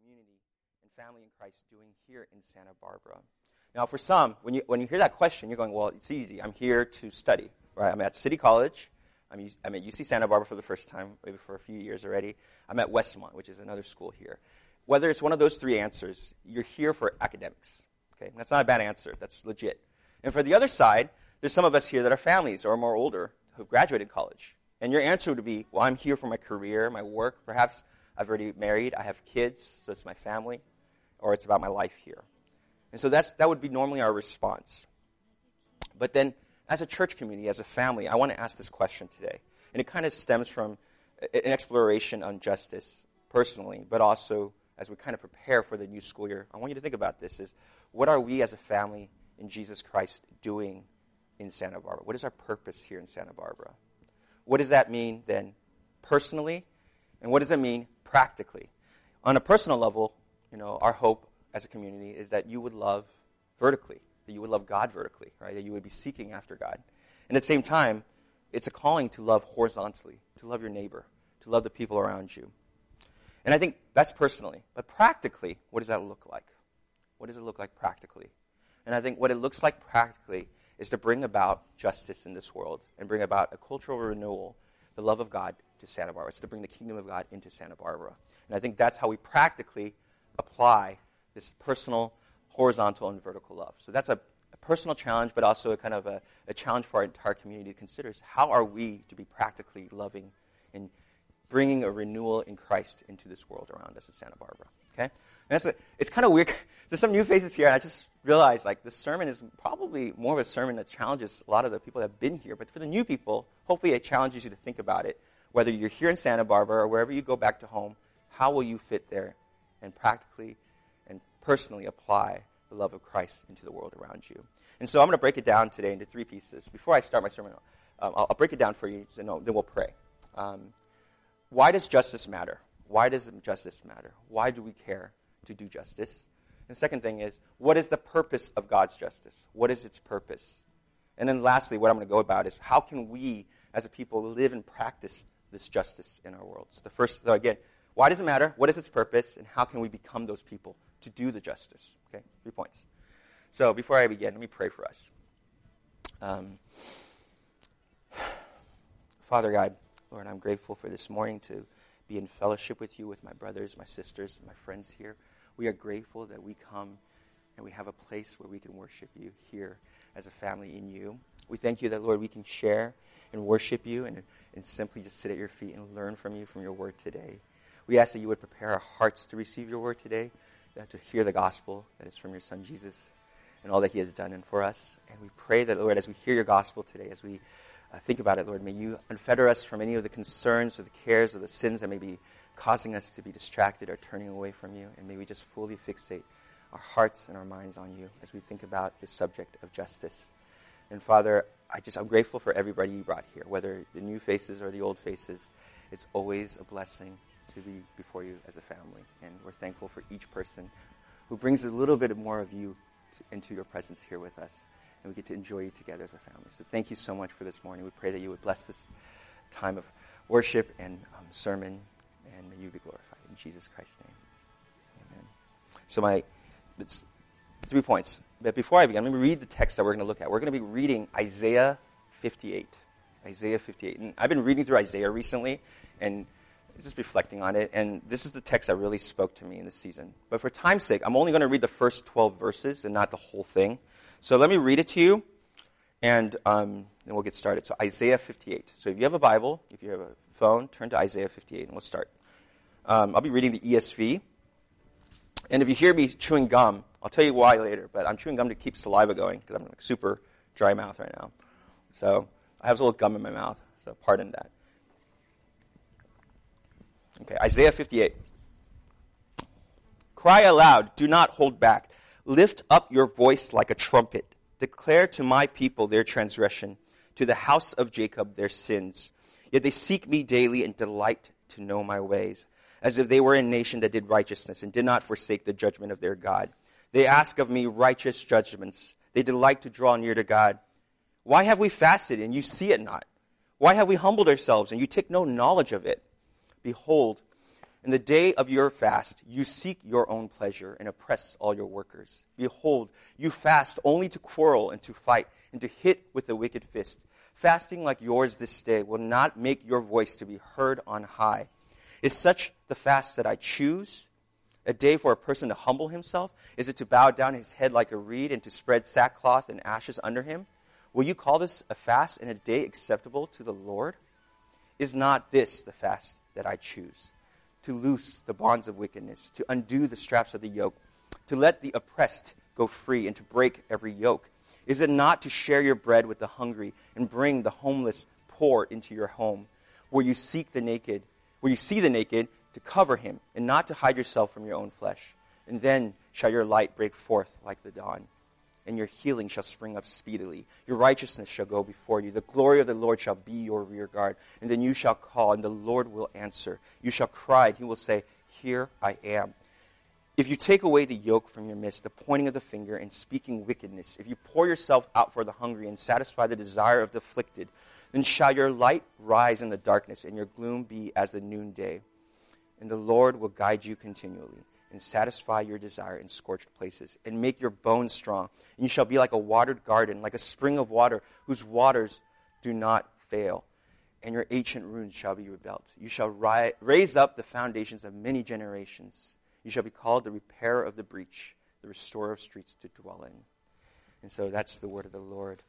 community and family in Christ doing here in Santa Barbara? Now, for some, when you hear that question, you're going, well, it's easy. I'm here to study, right? I'm at City College. I'm at UC Santa Barbara for the first time, maybe for a few years already. I'm at Westmont, which is another school here. Whether it's one of those three answers, you're here for academics. Okay, that's not a bad answer. That's legit. And for the other side, there's some of us here that are families or more older who've graduated college. And your answer would be, well, I'm here for my career, my work. Perhaps I've already married. I have kids, so it's my family. Or it's about my life here. And so that would be normally our response. But then, as a church community, as a family, I want to ask this question today. And it kind of stems from an exploration on justice personally, but also as we kind of prepare for the new school year. I want you to think about this, is what are we as a family in Jesus Christ doing in Santa Barbara? What is our purpose here in Santa Barbara? What does that mean then personally? And what does it mean practically? On a personal level, our hope as a community is that you would love vertically, that you would love God vertically, right? That you would be seeking after God. And at the same time, it's a calling to love horizontally, to love your neighbor, to love the people around you. And I think that's personally. But practically, what does that look like? What does it look like practically? And I think what it looks like practically is to bring about justice in this world and bring about a cultural renewal, the love of God to Santa Barbara. It's to bring the kingdom of God into Santa Barbara. And I think that's how we practically apply this personal, horizontal, and vertical love. So that's a personal challenge, but also a kind of a challenge for our entire community to consider is how are we to be practically loving and bringing a renewal in Christ into this world around us in Santa Barbara. Okay? And it's kind of weird. There's some new faces here, and I just realized this sermon is probably more of a sermon that challenges a lot of the people that have been here. But for the new people, hopefully it challenges you to think about it. Whether you're here in Santa Barbara or wherever you go back to home, how will you fit there and practically and personally apply the love of Christ into the world around you? And so I'm going to break it down today into three pieces. Before I start my sermon, I'll break it down for you, then we'll pray. Why does justice matter? Why does justice matter? Why do we care to do justice? And the second thing is, what is the purpose of God's justice? What is its purpose? And then lastly, what I'm going to go about is how can we as a people live and practice this justice in our world? So again, why does it matter? What is its purpose? And how can we become those people to do the justice? Okay, 3 points. So before I begin, let me pray for us. Father God, Lord, I'm grateful for this morning to be in fellowship with you, with my brothers, my sisters, my friends here. We are grateful that we come and we have a place where we can worship you here as a family in you. We thank you that, Lord, we can share and worship you and simply just sit at your feet and learn from you, from your word today. We ask that you would prepare our hearts to receive your word today, to hear the gospel that is from your Son, Jesus, and all that he has done and for us. And we pray that, Lord, as we hear your gospel today, as we think about it, Lord, may you unfetter us from any of the concerns or the cares or the sins that may be causing us to be distracted or turning away from you. And may we just fully fixate our hearts and our minds on you as we think about this subject of justice. And Father, I'm grateful for everybody you brought here, whether the new faces or the old faces. It's always a blessing to be before you as a family. And we're thankful for each person who brings a little bit more of you into your presence here with us. And we get to enjoy you together as a family. So thank you so much for this morning. We pray that you would bless this time of worship and sermon, and may you be glorified. In Jesus Christ's name, amen. So it's 3 points. But before I begin, let me read the text that we're going to look at. We're going to be reading Isaiah 58. Isaiah 58. And I've been reading through Isaiah recently, and just reflecting on it, and this is the text that really spoke to me in this season. But for time's sake, I'm only going to read the first 12 verses and not the whole thing. So let me read it to you, and then we'll get started. So Isaiah 58. So if you have a Bible, if you have a phone, turn to Isaiah 58, and we'll start. I'll be reading the ESV. And if you hear me chewing gum, I'll tell you why later, but I'm chewing gum to keep saliva going, because I'm super dry mouth right now. So I have a little gum in my mouth, so pardon that. Okay, Isaiah 58. Cry aloud, do not hold back. Lift up your voice like a trumpet. Declare to my people their transgression, to the house of Jacob their sins. Yet they seek me daily and delight to know my ways, as if they were a nation that did righteousness and did not forsake the judgment of their God. They ask of me righteous judgments. They delight to draw near to God. Why have we fasted and you see it not? Why have we humbled ourselves and you take no knowledge of it? Behold, In the day of your fast, you seek your own pleasure and oppress all your workers. Behold, you fast only to quarrel and to fight and to hit with a wicked fist. Fasting like yours this day will not make your voice to be heard on high. Is such the fast that I choose? A day for a person to humble himself? Is it to bow down his head like a reed and to spread sackcloth and ashes under him? Will you call this a fast and a day acceptable to the Lord? Is not this the fast that I choose? To loose the bonds of wickedness, to undo the straps of the yoke, to let the oppressed go free and to break every yoke? Is it not to share your bread with the hungry and bring the homeless poor into your home, where you see the naked, to cover him and not to hide yourself from your own flesh? And then shall your light break forth like the dawn, and your healing shall spring up speedily. Your righteousness shall go before you. The glory of the Lord shall be your rear guard. And then you shall call, and the Lord will answer. You shall cry, and he will say, Here I am. If you take away the yoke from your midst, the pointing of the finger and speaking wickedness, if you pour yourself out for the hungry and satisfy the desire of the afflicted, then shall your light rise in the darkness and your gloom be as the noonday. And the Lord will guide you continually and satisfy your desire in scorched places and make your bones strong. And you shall be like a watered garden, like a spring of water whose waters do not fail. And your ancient ruins shall be rebuilt. You shall raise up the foundations of many generations. You shall be called the repairer of the breach, the restorer of streets to dwell in. And so that's the word of the Lord.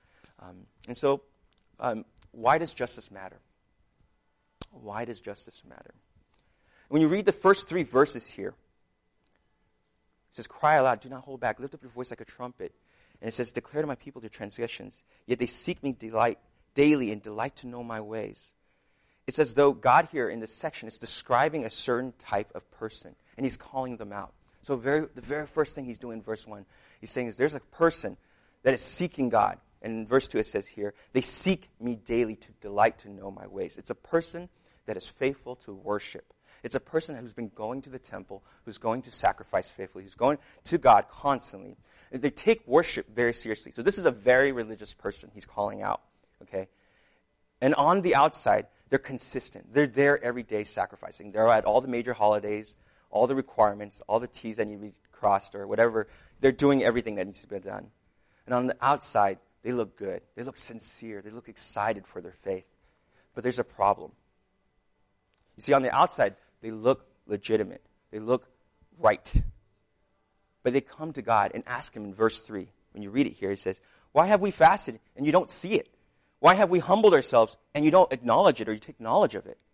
Why does justice matter? Why does justice matter? When you read the first 3 verses here, it says, cry aloud, do not hold back, lift up your voice like a trumpet. And it says, declare to my people their transgressions. Yet they seek me daily and delight to know my ways. It's as though God here in this section is describing a certain type of person, and he's calling them out. So the very first thing he's doing in verse 1, he's saying is there's a person that is seeking God. And in verse 2 it says here, they seek me daily to delight to know my ways. It's a person that is faithful to worship. It's a person who's been going to the temple, who's going to sacrifice faithfully, who's going to God constantly. And they take worship very seriously. So this is a very religious person he's calling out. Okay? And on the outside, they're consistent. They're there every day sacrificing. They're at all the major holidays, all the requirements, all the T's that need to be crossed or whatever. They're doing everything that needs to be done. And on the outside, they look good. They look sincere. They look excited for their faith. But there's a problem. You see, on the outside, they look legitimate. They look right. But they come to God and ask him in verse 3. When you read it here, he says, why have we fasted and you don't see it? Why have we humbled ourselves and you don't acknowledge it or you take knowledge of it?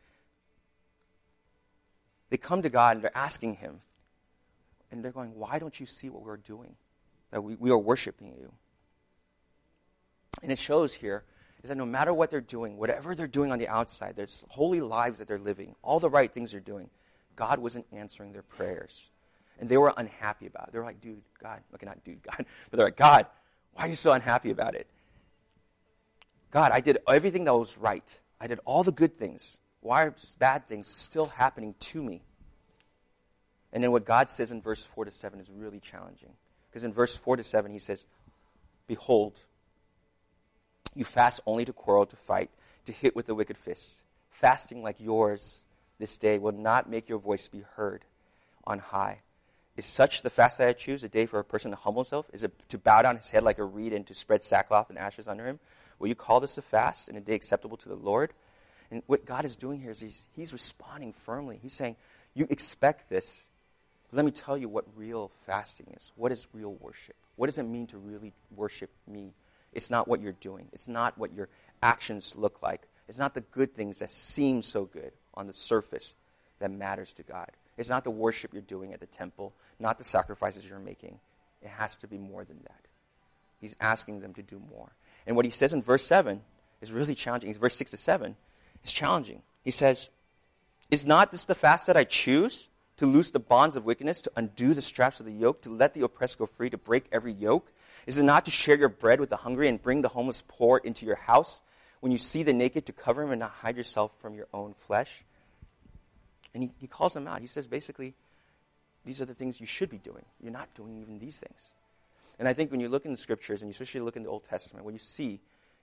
They come to God and they're asking him. And they're going, why don't you see what we're doing? That we are worshiping you. And it shows here is that no matter what they're doing, whatever they're doing on the outside, there's holy lives that they're living, all the right things they're doing, God wasn't answering their prayers. And they were unhappy about it. They were like, God, but they're like, God, why are you so unhappy about it? God, I did everything that was right. I did all the good things. Why are bad things still happening to me? And then what God says in verse 4-7 is really challenging. Because in verse 4-7 he says, behold, you fast only to quarrel, to fight, to hit with the wicked fists. Fasting like yours this day will not make your voice be heard on high. Is such the fast that I choose, a day for a person to humble himself? Is it to bow down his head like a reed and to spread sackcloth and ashes under him? Will you call this a fast and a day acceptable to the Lord? And what God is doing here is he's responding firmly. He's saying, you expect this. But let me tell you what real fasting is. What is real worship? What does it mean to really worship me? It's not what you're doing. It's not what your actions look like. It's not the good things that seem so good on the surface that matters to God. It's not the worship you're doing at the temple, not the sacrifices you're making. It has to be more than that. He's asking them to do more. And what he says in verse 7 is really challenging. Verse 6-7 is challenging. He says, is not this the fast that I choose? To loose the bonds of wickedness, to undo the straps of the yoke, to let the oppressed go free, to break every yoke? Is it not to share your bread with the hungry and bring the homeless poor into your house? When you see the naked, to cover him and not hide yourself from your own flesh? And he calls them out. He says, basically, these are the things you should be doing. You're not doing even these things. And I think when you look in the scriptures, and you especially look in the Old Testament, what you see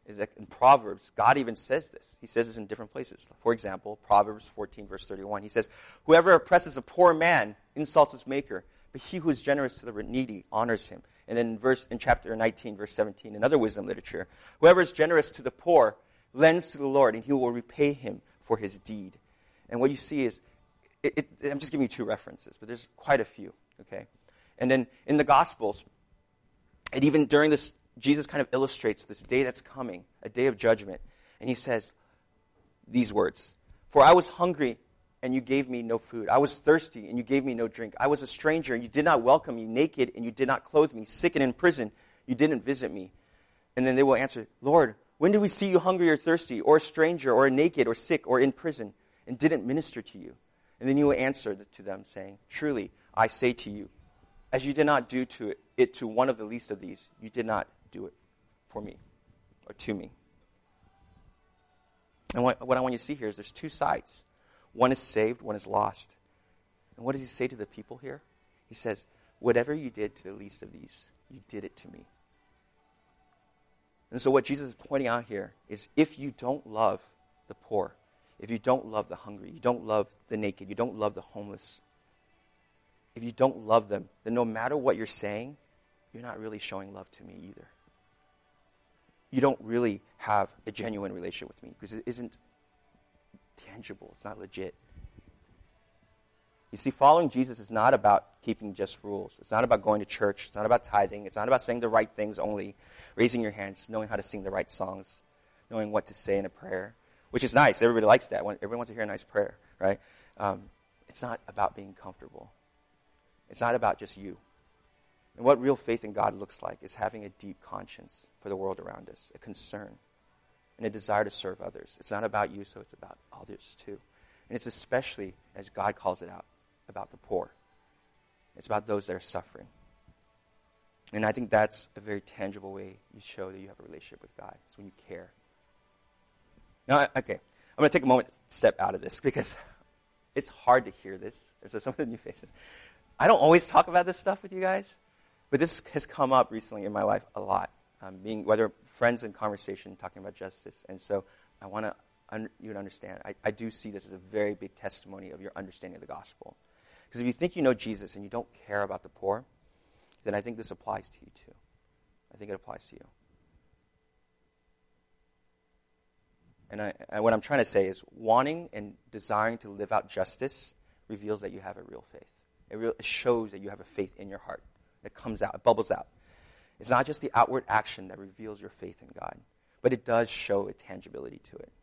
is that in Proverbs, God even says this. He says this in different places. For example, Proverbs 14, verse 31. He says, whoever oppresses a poor man insults his maker, but he who is generous to the needy honors him. And then in chapter 19, verse 17, in other wisdom literature, whoever is generous to the poor lends to the Lord, and he will repay him for his deed. And what you see is, I'm just giving you two references, but there's quite a few, okay? And then in the Gospels, and even during this, Jesus kind of illustrates this day that's coming, a day of judgment. And he says these words, for I was hungry, and you gave me no food. I was thirsty, and you gave me no drink. I was a stranger, and you did not welcome me. Naked, and you did not clothe me. Sick and in prison, you didn't visit me. And then they will answer, Lord, when did we see you hungry or thirsty, or a stranger, or naked, or sick, or in prison, and didn't minister to you? And then you will answer to them, saying, truly, I say to you, as you did not do it to one of the least of these, you did not do it for me, or to me. And what I want you to see here is there's two sides. One is saved, one is lost. And what does he say to the people here? He says, whatever you did to the least of these, you did it to me. And so what Jesus is pointing out here is if you don't love the poor, if you don't love the hungry, you don't love the naked, you don't love the homeless, if you don't love them, then no matter what you're saying, you're not really showing love to me either. You don't really have a genuine relationship with me because it isn't tangible. It's not legit. You see, following Jesus is not about keeping just rules. It's not about going to church. It's not about tithing. It's not about saying the right things only, raising your hands, knowing how to sing the right songs, knowing what to say in a prayer, which is nice. Everybody likes that. Everyone wants to hear a nice prayer, right? It's not about being comfortable. It's not about just you. And what real faith in God looks like is having a deep conscience for the world around us, a concern, and a desire to serve others. It's not about you, so it's about others too. And it's especially, as God calls it out, about the poor. It's about those that are suffering. And I think that's a very tangible way you show that you have a relationship with God. It's when you care. Now, okay, I'm going to take a moment to step out of this because it's hard to hear this. So some of the new faces. I don't always talk about this stuff with you guys, but this has come up recently in my life a lot, being whether friends in conversation talking about justice. And so I want you to understand, I do see this as a very big testimony of your understanding of the gospel. Because if you think you know Jesus and you don't care about the poor, then I think this applies to you too. I think it applies to you. And what I'm trying to say is wanting and desiring to live out justice reveals that you have a real faith. It shows that you have a faith in your heart. It comes out, it bubbles out. It's not just the outward action that reveals your faith in God, but it does show a tangibility to it.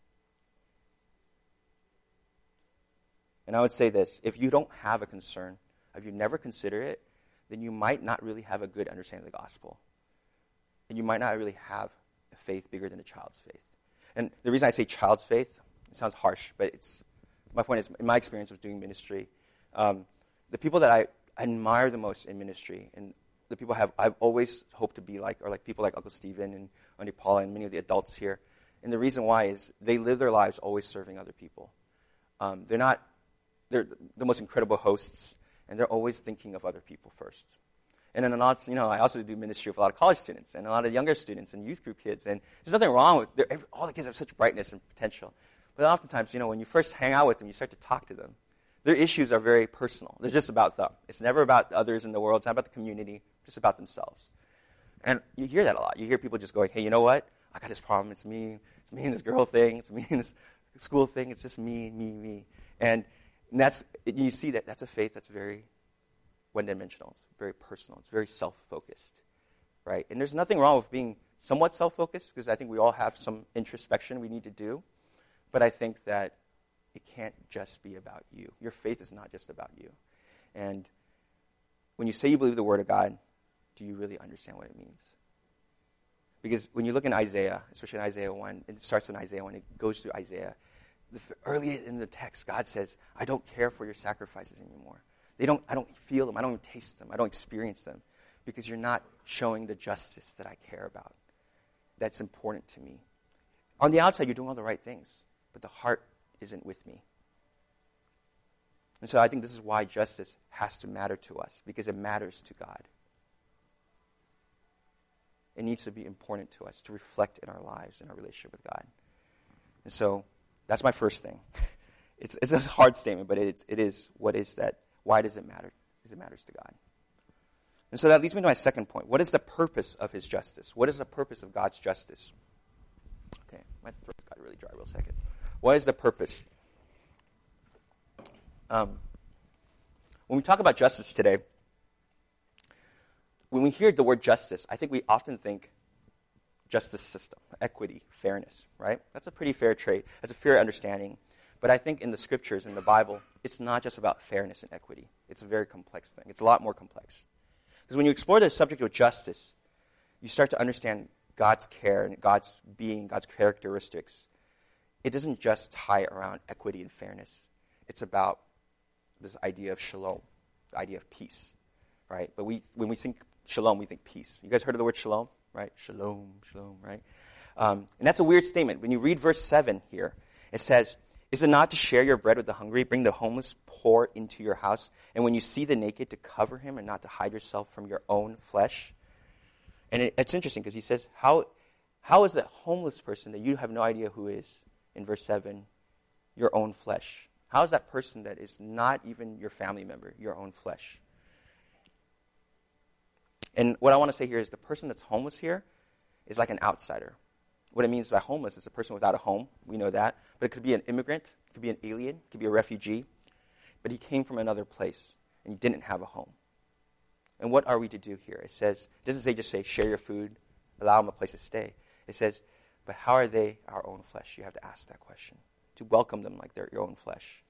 And I would say this, if you don't have a concern, if you never consider it, then you might not really have a good understanding of the gospel. And you might not really have a faith bigger than a child's faith. And the reason I say child's faith, it sounds harsh, but my point is, in my experience of doing ministry, the people that I admire the most in ministry, and the people I've always hoped to be like, are like people like Uncle Stephen and Auntie Paula and many of the adults here. And the reason why is they live their lives always serving other people. They're the most incredible hosts, and they're always thinking of other people first. And then I also do ministry with a lot of college students and a lot of younger students and youth group kids. And there's nothing wrong with all the kids have such brightness and potential. But oftentimes, when you first hang out with them, you start to talk to them. Their issues are very personal. They're just about them. It's never about others in the world. It's not about the community. It's just about themselves. And you hear that a lot. You hear people just going, hey, you know what? I got this problem. It's me. It's me and this girl thing. It's me and this school thing. It's just me, me, me. And you see that's a faith that's very one-dimensional. It's very personal. It's very self-focused, right? And there's nothing wrong with being somewhat self-focused because I think we all have some introspection we need to do. But I think that it can't just be about you. Your faith is not just about you. And when you say you believe the Word of God, do you really understand what it means? Because when you look in Isaiah, especially in Isaiah 1, it starts in Isaiah 1, it goes through Isaiah. Early in the text, God says, I don't care for your sacrifices anymore. I don't feel them. I don't even taste them. I don't experience them because you're not showing the justice that I care about. That's important to me. On the outside, you're doing all the right things, but the heart isn't with me. And so I think this is why justice has to matter to us, because it matters to God. it needs to be important to us to reflect in our lives, in our relationship with God. And so that's my first thing. It's a hard statement, but it is what is that? Why does it matter? Because it matters to God. And so that leads me to my second point. What is the purpose of his justice? What is the purpose of God's justice? Okay, my throat got really dry real second. What is the purpose? When we talk about justice today, when we hear the word justice, I think we often think justice system, equity, fairness, right? That's a pretty fair trait. That's a fair understanding. But I think in the scriptures, in the Bible, it's not just about fairness and equity. It's a very complex thing. It's a lot more complex. Because when you explore the subject of justice, you start to understand God's care and God's being, God's characteristics. It doesn't just tie around equity and fairness. It's about this idea of shalom, the idea of peace, right? But when we think shalom, we think peace. You guys heard of the word shalom, right? Shalom, shalom, right? And that's a weird statement. When you read verse 7 here, it says, "Is it not to share your bread with the hungry, bring the homeless poor into your house, and when you see the naked, to cover him and not to hide yourself from your own flesh?" And it's interesting because he says, how is a homeless person that you have no idea who is, in verse 7, your own flesh? How is that person that is not even your family member, your own flesh? And what I want to say here is the person that's homeless here is like an outsider. What it means by homeless is a person without a home. We know that. But it could be an immigrant. It could be an alien. It could be a refugee. But he came from another place, and he didn't have a home. And what are we to do here? It doesn't say just say, share your food, allow them a place to stay. It says, but how are they our own flesh? You have to ask that question. To welcome them like they're your own flesh.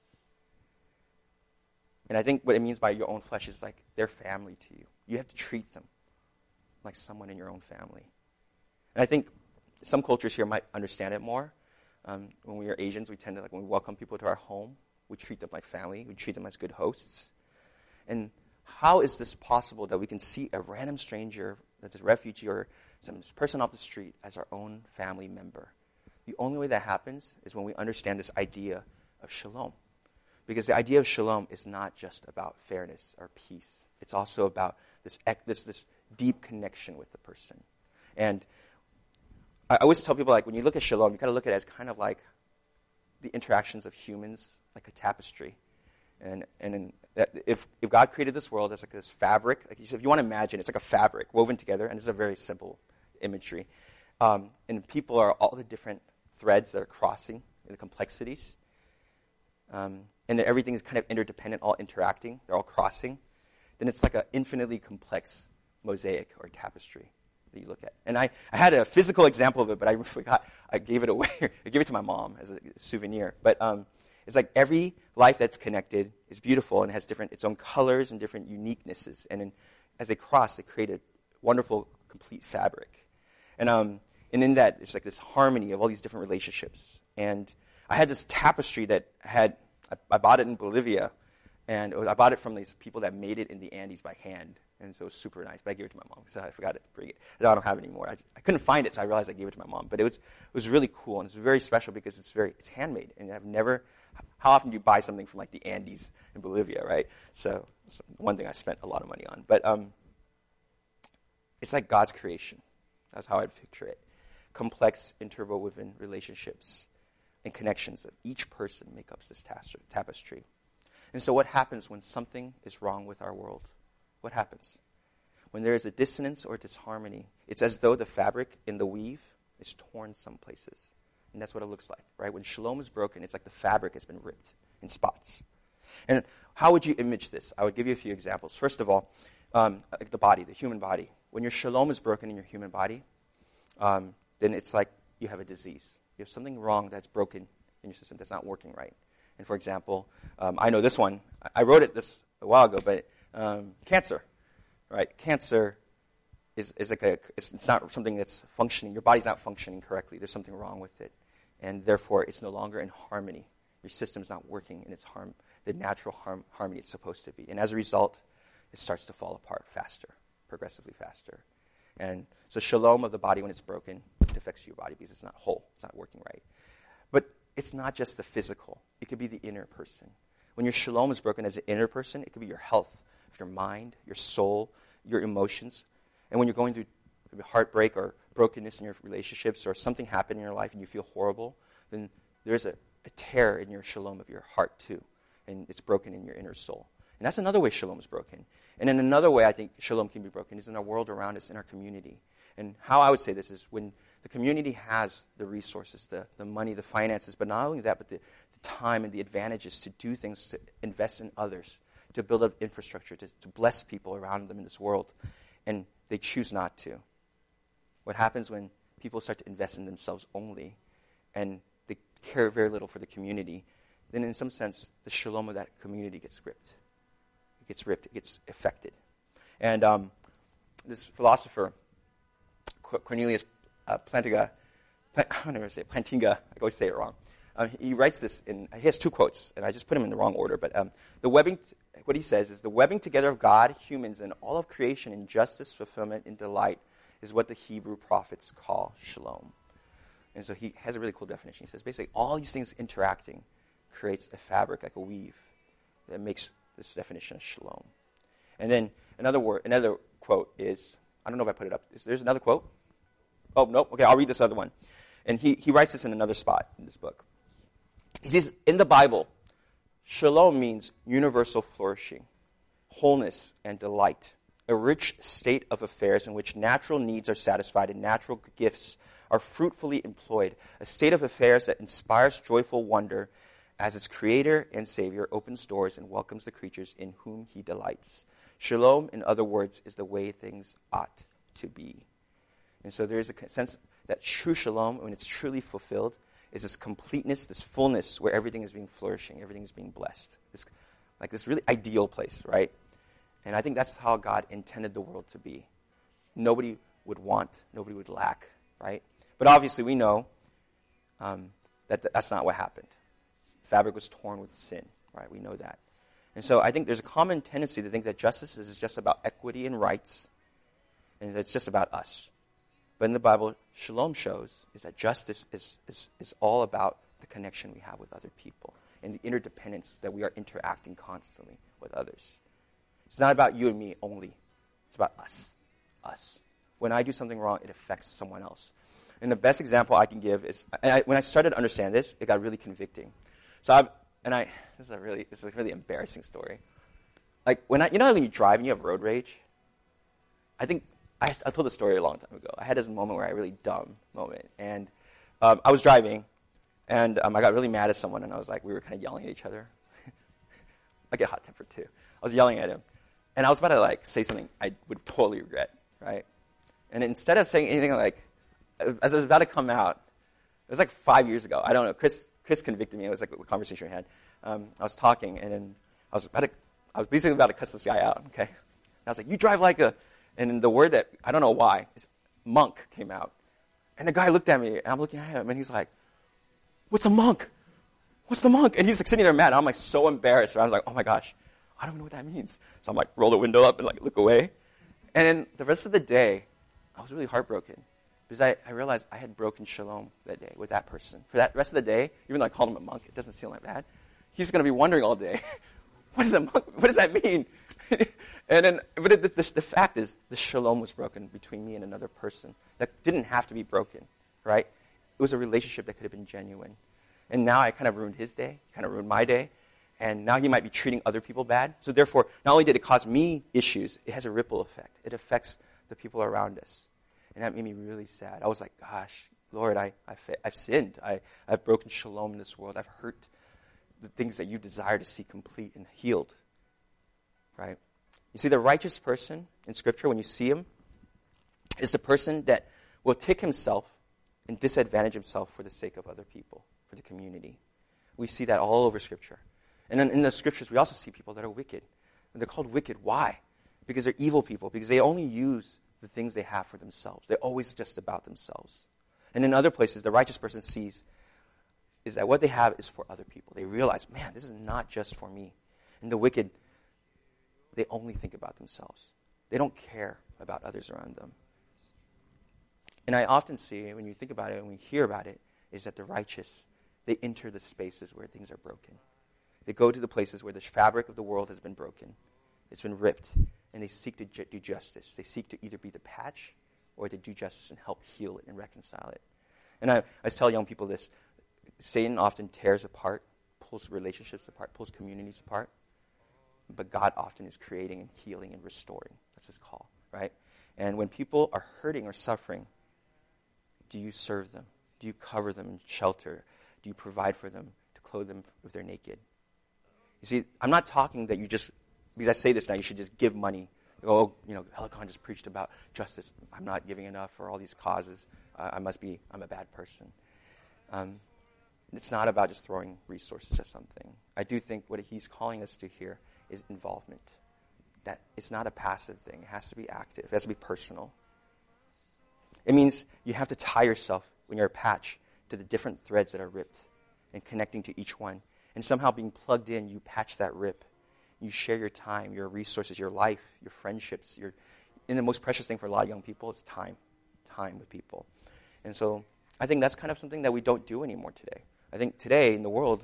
And I think what it means by your own flesh is like they're family to you. You have to treat them like someone in your own family. And I think some cultures here might understand it more. When we are Asians, we tend to, when we welcome people to our home, we treat them like family. We treat them as good hosts. And how is this possible that we can see a random stranger, that's a refugee or some person off the street, as our own family member? The only way that happens is when we understand this idea of shalom. Because the idea of shalom is not just about fairness or peace. It's also about this deep connection with the person. And I always tell people, when you look at shalom, you got to look at it as kind of like the interactions of humans, like a tapestry. And if God created this world as like this fabric, if you want to imagine, it's like a fabric woven together, and it's a very simple imagery. And people are all the different threads that are crossing, the complexities. And then everything is kind of interdependent, all interacting. They're all crossing. Then it's like an infinitely complex mosaic or tapestry that you look at. And I had a physical example of it, but I forgot. I gave it away. I gave it to my mom as a souvenir. But it's like every life that's connected is beautiful and has its own colors and different uniquenesses. And then as they cross, they create a wonderful, complete fabric. And in that, there's like this harmony of all these different relationships. And I had this tapestry that I bought it in Bolivia, and I bought it from these people that made it in the Andes by hand. And so it was super nice. But I gave it to my mom because I forgot to bring it. I don't have it anymore. I couldn't find it, so I realized I gave it to my mom. But it was really cool, and it's very special because it's handmade. And how often do you buy something from like the Andes in Bolivia, right? So one thing I spent a lot of money on. But it's like God's creation. That's how I'd picture it. Complex, interwoven relationships and connections of each person make up this tapestry. And so what happens when something is wrong with our world? What happens? When there is a dissonance or disharmony, it's as though the fabric in the weave is torn some places. And that's what it looks like, right? When shalom is broken, it's like the fabric has been ripped in spots. And how would you image this? I would give you a few examples. First of all, like the body, the human body. When your shalom is broken in your human body, then it's like you have a disease. You have something wrong that's broken in your system that's not working right. And for example, I know this one. I wrote it this a while ago, but cancer, right? Cancer is like it's not something that's functioning. Your body's not functioning correctly. There's something wrong with it, and therefore it's no longer in harmony. Your system's not working in the natural harmony it's supposed to be, and as a result, it starts to fall apart faster, progressively faster. And so shalom of the body, when it's broken, it affects your body because it's not whole. It's not working right. But it's not just the physical. It could be the inner person. When your shalom is broken as an inner person, it could be your health of your mind, your soul, your emotions. And when you're going through could be heartbreak or brokenness in your relationships, or something happened in your life and you feel horrible, then there's a tear in your shalom of your heart too, and it's broken in your inner soul. And that's another way shalom is broken. And then another way I think shalom can be broken is in our world around us, in our community. And how I would say this is when the community has the resources, the money, the finances, but not only that, but the time and the advantages to do things, to invest in others, to build up infrastructure, to bless people around them in this world, and they choose not to. What happens when people start to invest in themselves only, and they care very little for the community, then in some sense, the shalom of that community gets ripped. It gets affected. And this philosopher, Cornelius Plantinga, I always say it wrong. He writes this he has two quotes, and I just put them in the wrong order, but what he says is, the webbing together of God, humans, and all of creation in justice, fulfillment, and delight is what the Hebrew prophets call shalom. And so he has a really cool definition. He says basically all these things interacting creates a fabric, like a weave, that makes this definition of shalom. And then another quote is, I don't know if I put it up. There's another quote? Oh, no. Okay, I'll read this other one. And he writes this in another spot in this book. He says, in the Bible, shalom means universal flourishing, wholeness, and delight, a rich state of affairs in which natural needs are satisfied and natural gifts are fruitfully employed, a state of affairs that inspires joyful wonder as its creator and savior opens doors and welcomes the creatures in whom he delights. Shalom, in other words, is the way things ought to be. And so there is a sense that true shalom, when it's truly fulfilled, is this completeness, this fullness where everything is being flourishing, everything is being blessed. This really ideal place, right? And I think that's how God intended the world to be. Nobody would want, nobody would lack, right? But obviously we know that that's not what happened. Fabric was torn with sin, right? We know that. And so I think there's a common tendency to think that justice is just about equity and rights, and it's just about us. But in the Bible, shalom shows is that justice is all about the connection we have with other people and the interdependence that we are interacting constantly with others. It's not about you and me only. It's about us. Us. When I do something wrong, it affects someone else. And the best example I can give is, when I started to understand this, it got really convicting. This is a really embarrassing story. Like when you drive and you have road rage. I think I told the story a long time ago. I had this moment where dumb moment, and I was driving, and I got really mad at someone, and we were kind of yelling at each other. I get hot-tempered too. I was yelling at him, and I was about to say something I would totally regret, right? And instead of saying anything as I was about to come out, it was 5 years ago. I don't know. Chris convicted me. It was a conversation we had. I was talking, and then I was basically about to cuss this guy out. Okay, and I was like, "You drive like a," and then the word that I don't know why, monk, came out, and the guy looked at me, and I'm looking at him, and he's like, "What's a monk? What's the monk?" And he's sitting there mad. I'm so embarrassed. Right? I was like, "Oh my gosh, I don't know what that means." So I'm roll the window up and look away, and then the rest of the day, I was really heartbroken. Because I realized I had broken shalom that day with that person. For that rest of the day, even though I called him a monk, it doesn't seem like that. He's going to be wondering all day, what is a monk? What does that mean? But the fact is, the shalom was broken between me and another person. That didn't have to be broken, right? It was a relationship that could have been genuine. And now I kind of ruined his day, kind of ruined my day, and now he might be treating other people bad. So therefore, not only did it cause me issues, it has a ripple effect. It affects the people around us. And that made me really sad. I was like, gosh, Lord, I've sinned. I've broken shalom in this world. I've hurt the things that you desire to see complete and healed. Right? You see, the righteous person in Scripture, when you see him, is the person that will take himself and disadvantage himself for the sake of other people, for the community. We see that all over Scripture. And then in the Scriptures, we also see people that are wicked. And they're called wicked. Why? Because they're evil people. Because they only use the things they have for themselves. They're always just about themselves. And in other places, the righteous person sees is that what they have is for other people. They realize, man, this is not just for me. And the wicked, they only think about themselves. They don't care about others around them. And I often see, when you think about it and we hear about it, is that the righteous, they enter the spaces where things are broken. They go to the places where the fabric of the world has been broken. It's been ripped. And they seek to do justice. They seek to either be the patch or to do justice and help heal it and reconcile it. And I always tell young people this. Satan often tears apart, pulls relationships apart, pulls communities apart. But God often is creating and healing and restoring. That's his call, right? And when people are hurting or suffering, do you serve them? Do you cover them in shelter? Do you provide for them to clothe them if they're naked? You see, I'm not talking that you just, because I say this now, you should just give money. Oh, Helicon just preached about justice. I'm not giving enough for all these causes. I'm a bad person. It's not about just throwing resources at something. I do think what he's calling us to here is involvement. That it's not a passive thing. It has to be active. It has to be personal. It means you have to tie yourself when you're a patch to the different threads that are ripped and connecting to each one. And somehow being plugged in, you patch that rip. You share your time, your resources, your life, your friendships. And the most precious thing for a lot of young people is time with people. And so I think that's kind of something that we don't do anymore today. I think today in the world,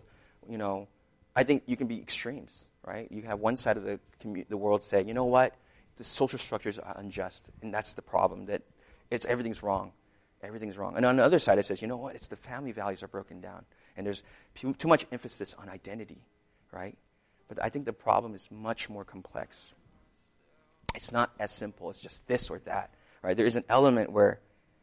I think you can be extremes, right? You have one side of the world say, you know what, the social structures are unjust, and that's the problem, that everything's wrong. Everything's wrong. And on the other side, it says, you know what, it's the family values are broken down, and there's too much emphasis on identity, right? But I think the problem is much more complex. It's not as simple as just this or that, right? There is an element where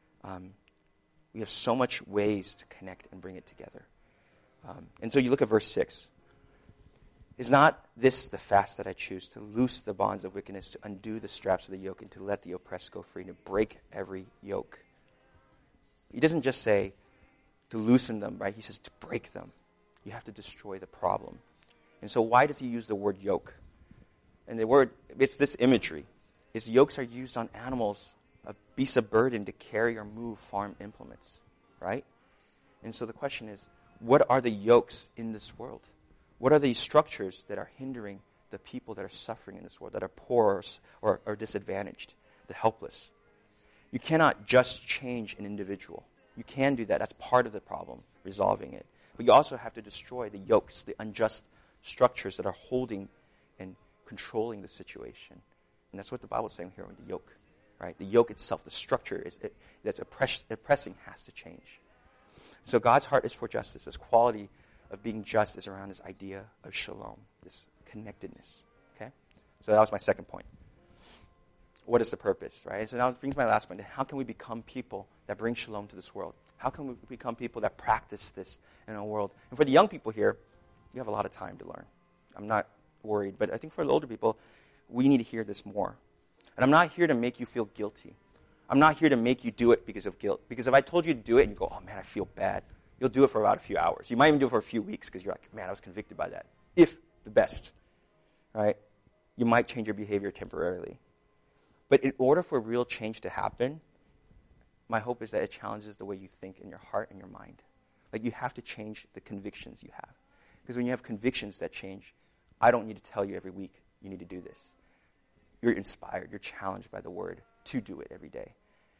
we have so much ways to connect and bring it together. And so you look at verse 6. Is not this the fast that I choose, to loose the bonds of wickedness, to undo the straps of the yoke, and to let the oppressed go free, to break every yoke? He doesn't just say to loosen them, right? He says to break them. You have to destroy the problem. And so why does he use the word yoke? And the word, it's this imagery. His yokes are used on animals, beasts of burden, to carry or move farm implements, right? And so the question is, what are the yokes in this world? What are the structures that are hindering the people that are suffering in this world, that are poor or disadvantaged, the helpless? You cannot just change an individual. You can do that. That's part of the problem, resolving it. But you also have to destroy the yokes, the unjust structures that are holding and controlling the situation. And that's what the Bible is saying here with the yoke, right? The yoke itself, the structure that's oppressing has to change. So God's heart is for justice. This quality of being just is around this idea of shalom, this connectedness. Okay? So that was my second point. What is the purpose, right? So now it brings my last point. How can we become people that bring shalom to this world? How can we become people that practice this in our world? And for the young people here, you have a lot of time to learn. I'm not worried, but I think for the older people, we need to hear this more. And I'm not here to make you feel guilty. I'm not here to make you do it because of guilt. Because if I told you to do it and you go, oh man, I feel bad, you'll do it for about a few hours. You might even do it for a few weeks because you're like, man, I was convicted by that. If the best, right? You might change your behavior temporarily. But in order for real change to happen, my hope is that it challenges the way you think in your heart and your mind. Like you have to change the convictions you have. Because when you have convictions that change, I don't need to tell you every week, you need to do this. You're inspired, you're challenged by the word to do it every day.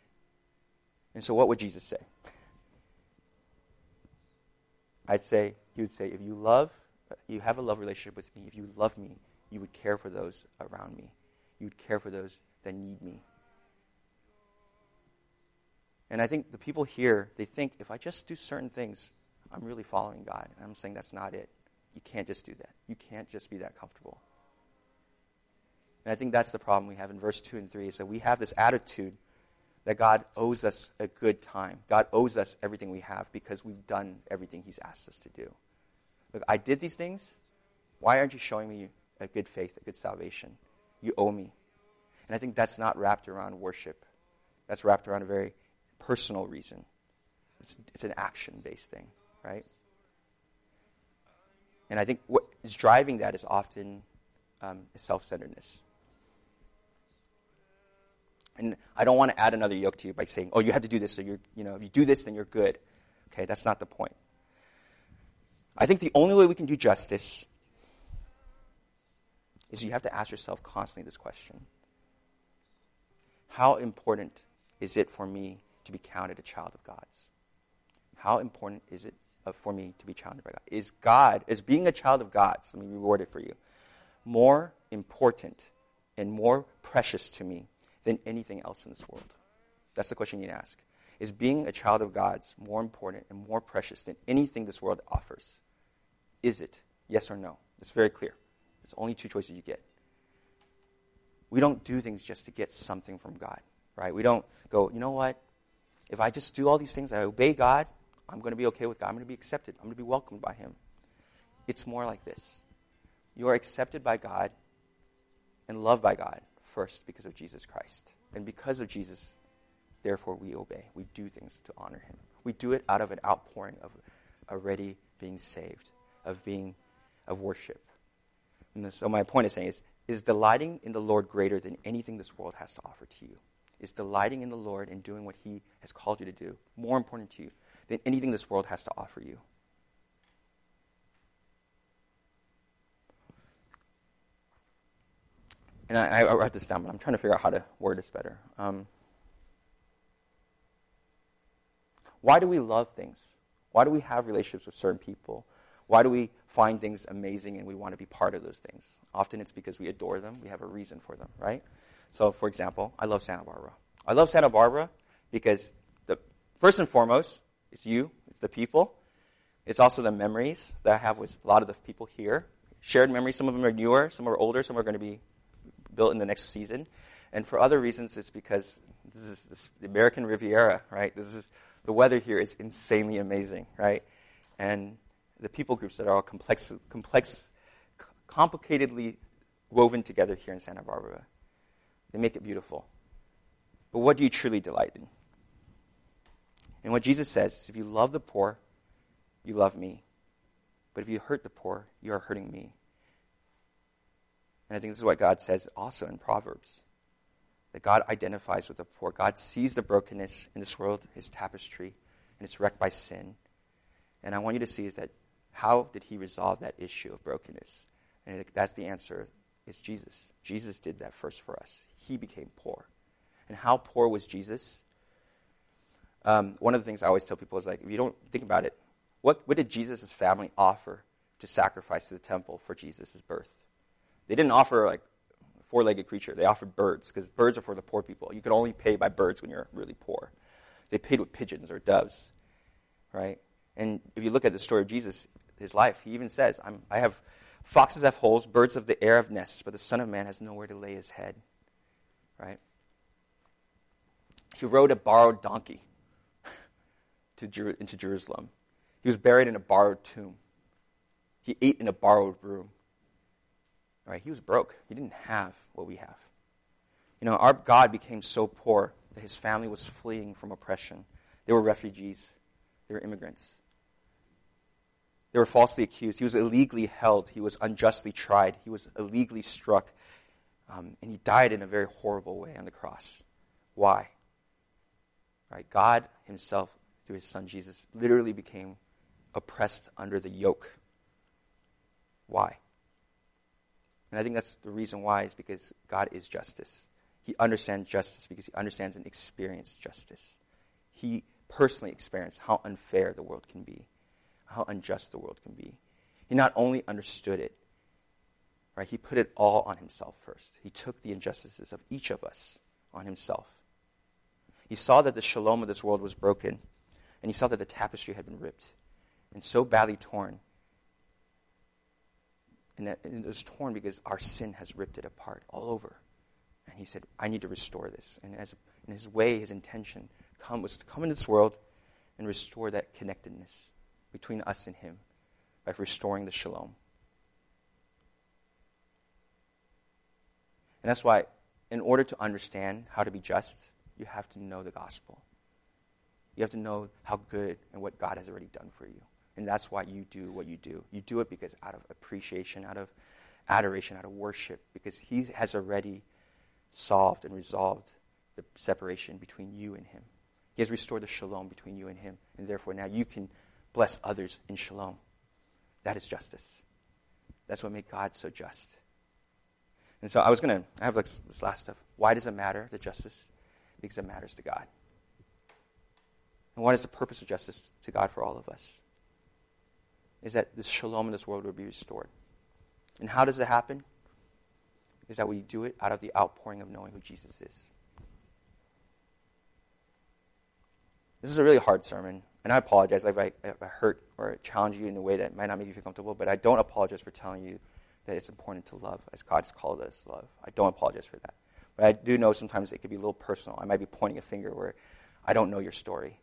And so what would Jesus say? He would say, if you have a love relationship with me, if you love me, you would care for those around me. You would care for those that need me. And I think the people here, they think, if I just do certain things, I'm really following God. And I'm saying that's not it. You can't just do that. You can't just be that comfortable. And I think that's the problem we have in verse 2 and 3, is that we have this attitude that God owes us a good time. God owes us everything we have because we've done everything he's asked us to do. Look, I did these things. Why aren't you showing me a good faith, a good salvation? You owe me. And I think that's not wrapped around worship. That's wrapped around a very personal reason. It's an action-based thing, right? And I think what is driving that is often self-centeredness. And I don't want to add another yoke to you by saying, oh, you have to do this, so if you do this, then you're good. Okay, that's not the point. I think the only way we can do justice is you have to ask yourself constantly this question. How important is it for me to be counted a child of God's? How important is it for me to be counted by God? Is being a child of God's, let me reword it for you, more important and more precious to me than anything else in this world? That's the question you need to ask. Is being a child of God's more important and more precious than anything this world offers? Is it? Yes or no? It's very clear. There's only two choices you get. We don't do things just to get something from God, right? We don't go, you know what? If I just do all these things, I obey God, I'm going to be okay with God. I'm going to be accepted. I'm going to be welcomed by Him. It's more like this. You are accepted by God and loved by God first because of Jesus Christ. And because of Jesus, therefore we obey. We do things to honor Him. We do it out of an outpouring of already being saved, of worship. And so my point is saying is delighting in the Lord greater than anything this world has to offer to you? Is delighting in the Lord and doing what He has called you to do more important to you than anything this world has to offer you? And I wrote this down, but I'm trying to figure out how to word this better. Why do we love things? Why do we have relationships with certain people? Why do we find things amazing and we want to be part of those things? Often it's because we adore them. We have a reason for them, right? So, for example, I love Santa Barbara. I love Santa Barbara because first and foremost, it's you, it's the people. It's also the memories that I have with a lot of the people here. Shared memories, some of them are newer, some are older, some are going to be built in the next season. And for other reasons, it's because this is the American Riviera, right? The weather here is insanely amazing, right? And the people groups that are all complicatedly woven together here in Santa Barbara, they make it beautiful. But what do you truly delight in? And what Jesus says is, if you love the poor, you love me. But if you hurt the poor, you are hurting me. And I think this is what God says also in Proverbs. That God identifies with the poor. God sees the brokenness in this world, His tapestry, and it's wrecked by sin. And I want you to see is that how did He resolve that issue of brokenness? And that's the answer, is Jesus. Jesus did that first for us. He became poor. And how poor was Jesus? One of the things I always tell people is, like, if you don't think about it, what did Jesus' family offer to sacrifice to the temple for Jesus' birth? They didn't offer, like, a four-legged creature. They offered birds, because birds are for the poor people. You can only pay by birds when you're really poor. They paid with pigeons or doves, right? And if you look at the story of Jesus, His life, He even says, I have foxes have holes, birds of the air have nests, but the Son of Man has nowhere to lay His head, right? He rode a borrowed donkey into Jerusalem. He was buried in a borrowed tomb. He ate in a borrowed room. Right? He was broke. He didn't have what we have. You know, our God became so poor that His family was fleeing from oppression. They were refugees. They were immigrants. They were falsely accused. He was illegally held. He was unjustly tried. He was illegally struck. And He died in a very horrible way on the cross. Why? Right? God Himself, through His Son Jesus, literally became oppressed under the yoke. Why? And I think that's the reason why, is because God is justice. He understands justice because He understands and experienced justice. He personally experienced how unfair the world can be, how unjust the world can be. He not only understood it, right? He put it all on Himself first. He took the injustices of each of us on Himself. He saw that the shalom of this world was broken, and He saw that the tapestry had been ripped and so badly torn. And it was torn because our sin has ripped it apart all over. And He said, I need to restore this. And in His way, His intention was to come into this world and restore that connectedness between us and Him by restoring the shalom. And that's why, in order to understand how to be just, you have to know the gospel. You have to know how good and what God has already done for you. And that's why you do what you do. You do it because out of appreciation, out of adoration, out of worship, because He has already solved and resolved the separation between you and Him. He has restored the shalom between you and Him, and therefore now you can bless others in shalom. That is justice. That's what made God so just. And so I have like this last stuff. Why does it matter, the justice? Because it matters to God. And what is the purpose of justice to God for all of us? Is that this shalom in this world will be restored. And how does it happen? Is that we do it out of the outpouring of knowing who Jesus is. This is a really hard sermon, and I apologize if I hurt or challenge you in a way that might not make you feel comfortable, but I don't apologize for telling you that it's important to love as God's called us to love. I don't apologize for that. But I do know sometimes it could be a little personal. I might be pointing a finger where I don't know your story.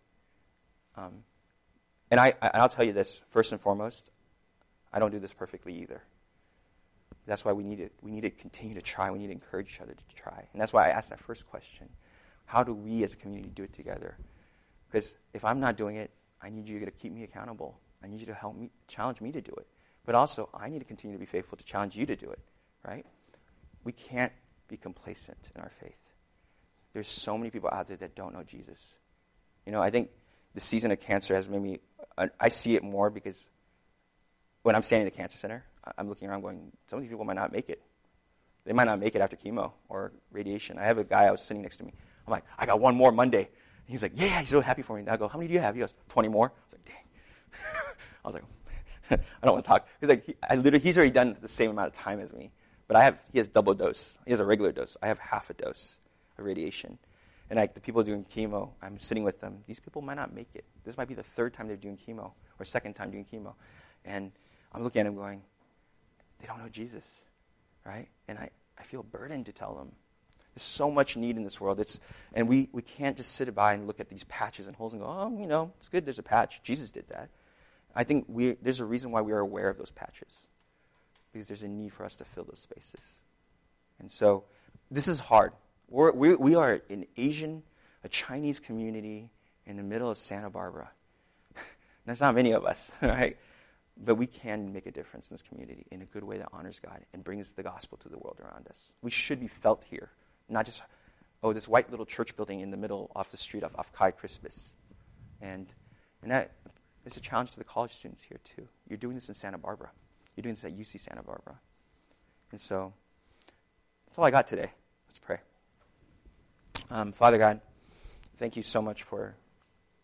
And I'll tell you this, first and foremost, I don't do this perfectly either. That's why we need to continue to try. We need to encourage each other to try. And that's why I asked that first question. How do we as a community do it together? Because if I'm not doing it, I need you to keep me accountable. I need you to help me, challenge me to do it. But also, I need to continue to be faithful to challenge you to do it, right? We can't be complacent in our faith. There's so many people out there that don't know Jesus. I think the season of cancer has made me, I see it more because when I'm standing in the cancer center, I'm looking around going, some of these people might not make it. They might not make it after chemo or radiation. I have a guy I was sitting next to me. I'm like, I got one more Monday. He's like, yeah, he's so happy for me. And I go, how many do you have? He goes, 20 more. I was like, dang. I was like, I don't want to talk. He's already done the same amount of time as me. But he has double dose. He has a regular dose. I have half a dose of radiation. And the people doing chemo, I'm sitting with them. These people might not make it. This might be the third time they're doing chemo or second time doing chemo. And I'm looking at them going, they don't know Jesus, right? And I feel burdened to tell them. There's so much need in this world. And we can't just sit by and look at these patches and holes and go, oh, it's good there's a patch. Jesus did that. I think there's a reason why we are aware of those patches. Because there's a need for us to fill those spaces. And so this is hard. We are an Asian, a Chinese community in the middle of Santa Barbara. There's not many of us, right? But we can make a difference in this community in a good way that honors God and brings the gospel to the world around us. We should be felt here, not just, this white little church building in the middle off the street off Kai Crispus. And that it's a challenge to the college students here too. You're doing this in Santa Barbara. You're doing this at UC Santa Barbara. And so that's all I got today. Let's pray. Father God, thank you so much for